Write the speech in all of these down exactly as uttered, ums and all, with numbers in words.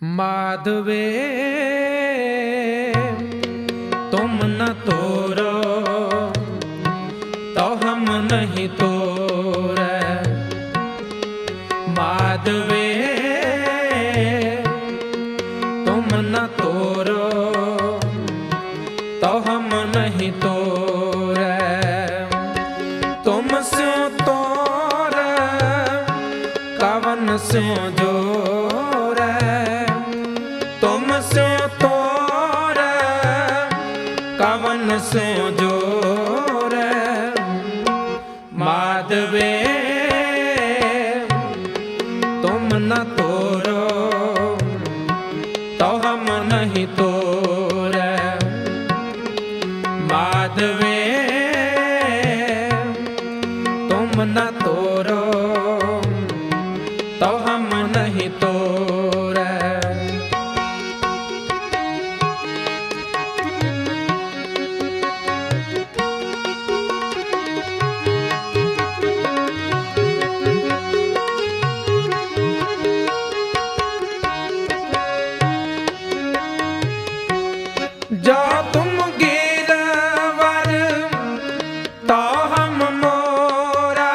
माधवे तुम न तोरो तो हम नहीं तोरे। माधवे तुम न तोरो तो हम नहीं तोरे। तुम स्यों तोरे कवन स्यों जोरे। तुम स्यों तोरे कवन स्यों जोरे। माधवे तुम न तोरो तो हम नहीं तोरे। माधवे तुम न तोरो तो हम नहीं तोरे। जो तुम गिरवर तो हम मोरा।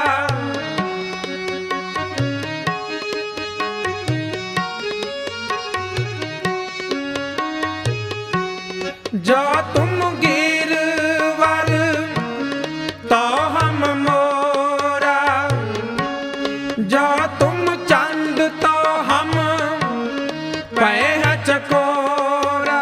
जो तुम गिरवर तो हम मोरा। जो तुम चंद तो हम कह चकोरा।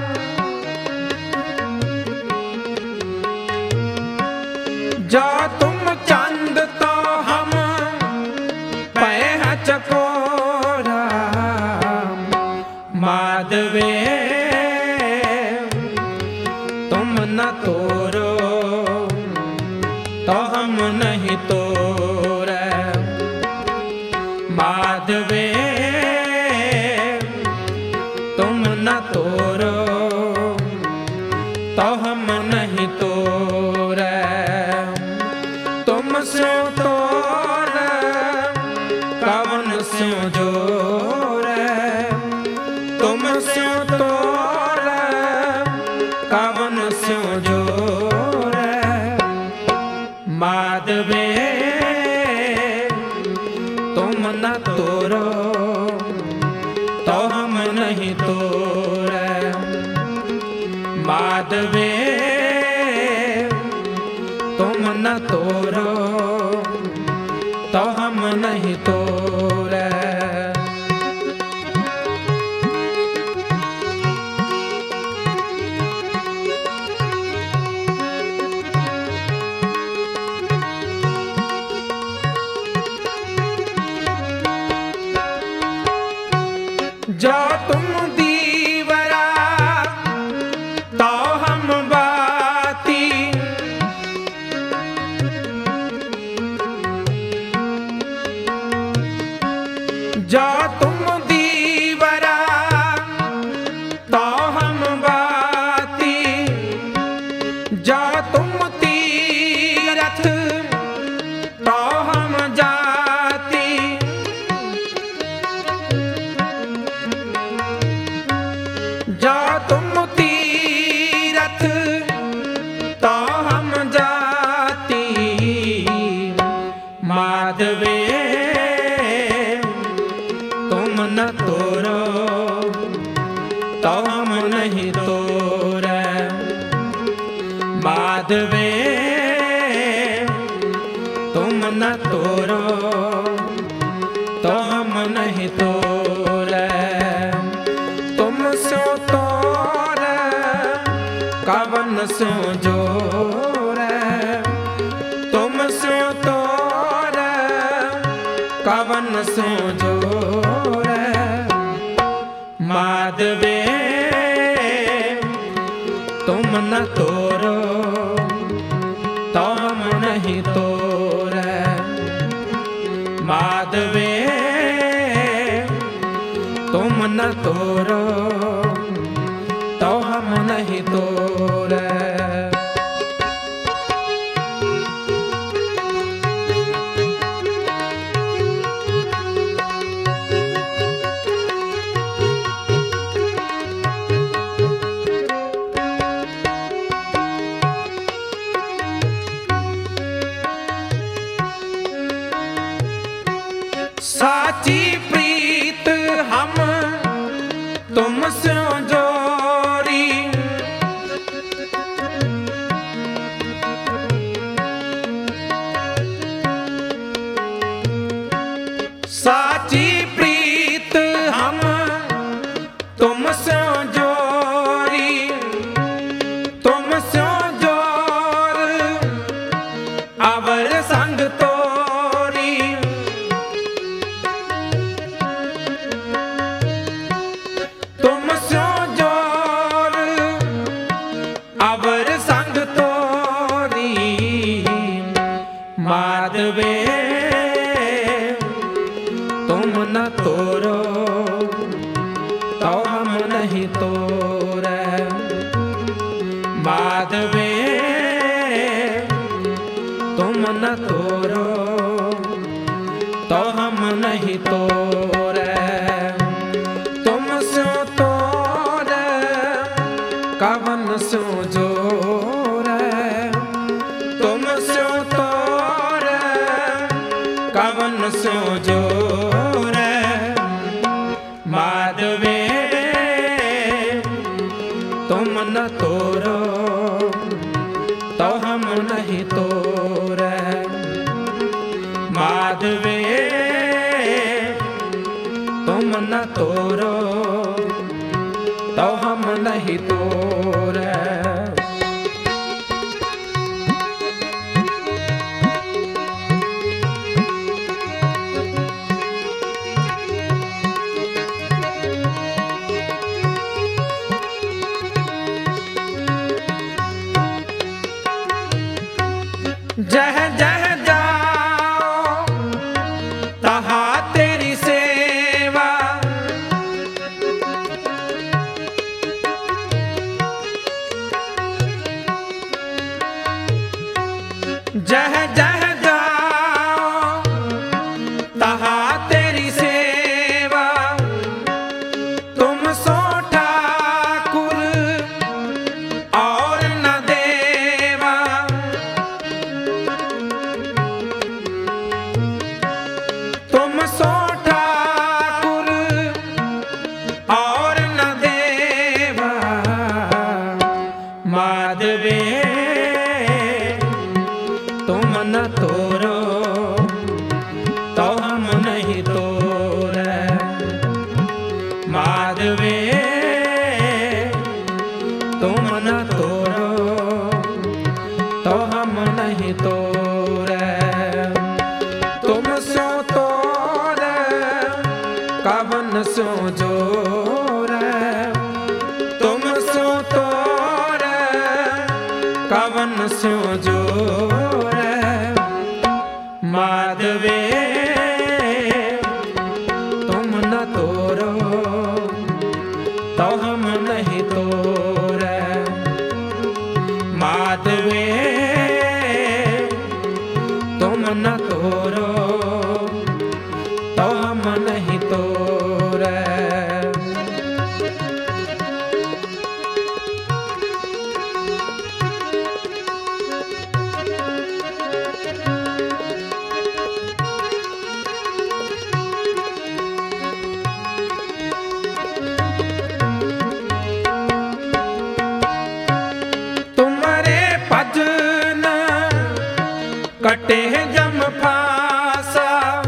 जो तुम चंद तो हम पैह चकोरा। माधवे तुम न तोरो तो हम नहीं तोरे। माधवे तुम न तोरो तो हम नहीं तोरे। तुम स्यों तोरे कवन स्यों जोरे। तुम स्यों तोरे कवन स्यों जोरे। माधवे तुम न तोरो तो हम नहीं तोरे। माधवे तुम न तोरो तो हम नहीं तोरे। जो तुम दीवरा तो हम बाती। जो तुम दीवरा तो हम बाती। जो तुम तीरथ तो हम जाती। जो तुम तीरथ तो हम जाती। माधवे तुम न तोरो तो हम नहीं तोरे। माधवे तुम न तोरो तो हम नहीं तोरे। तुम स्यों तोरे कवन स्यों जोरे। तुम स्यों तोरे कवन स्यों जोरे। माधवे तुम न तोरो तो हम नहीं तोरे। माधवे तुम न तोरो तो हम नहीं तोरे। तुम स्यो जोरी तुम स्यो जोर अवर संग तोरी तुम स्यो जोर अवर संग तोरी माधवे तुम न तोरो तो हम नहीं तोरे माधवे तुम न तोरो तो हम नहीं तोरे तुम स्यो तोरे कवन स्यो जोरे तुम स्यो तोरे कवन स्यो जोरे माधवे तुम न तोरो तो हम नहीं तोरे माधवे तुम न तोरो तो हम नहीं तोरे जह जह जाओ तहा तेरी सेवा जह जह जाओ तहा तेरी सेवा तुम सो ठाकुर और न देवा तुम सो ठाकुर और न देवा माधवे तुम न तोरो तो हम नहीं तोरे माधवे तुम न तोरो तो हम नहीं तोरे तुम स्यो तोरे कवन स्यो जोरे तुम स्यो तोरे कवन स्यो जोरे माधवे तुम न तोरो तो हम नहीं तोरे माधवे तुम न तोरो तो हम नहीं तोरे तुम्हारे भजन कटे जम फासा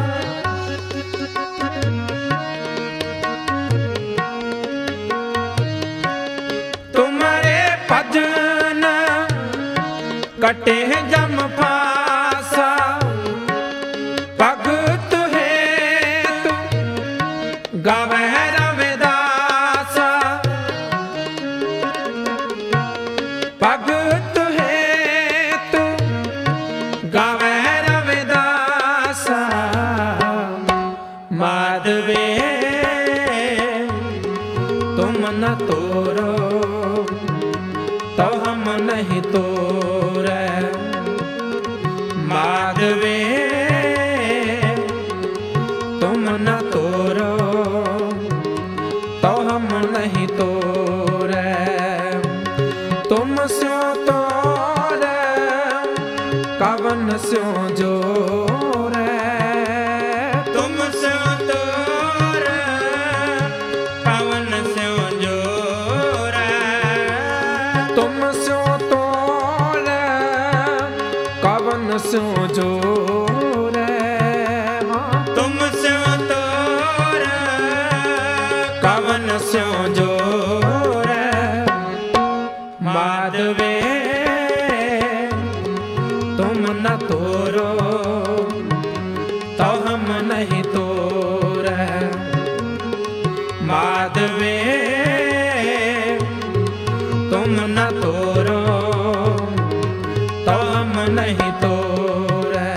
तुम्हारे भजन कटे जम फासा भगत हेतु गावे रविदासा भगत हेतु गावे रविदासा माधवे तुम न तोरो तो हम नहीं तोरे माधवे तुम न तोरो तो हम नहीं तोरे तुम स्यो तोरे कवन स्यो जोरे तुम स्यो तोरे कवन स्यो जोरे तुम स्यो तोरे कवन स्यो जोरे तुम स्यो तोरे कवन स्यों जोरै माधवे तुम न तोरो तो हम नहीं तोरै माधवे तुम न तोरो तो हम नहीं तोरै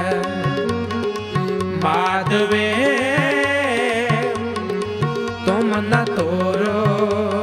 माधवे तुम न तोरो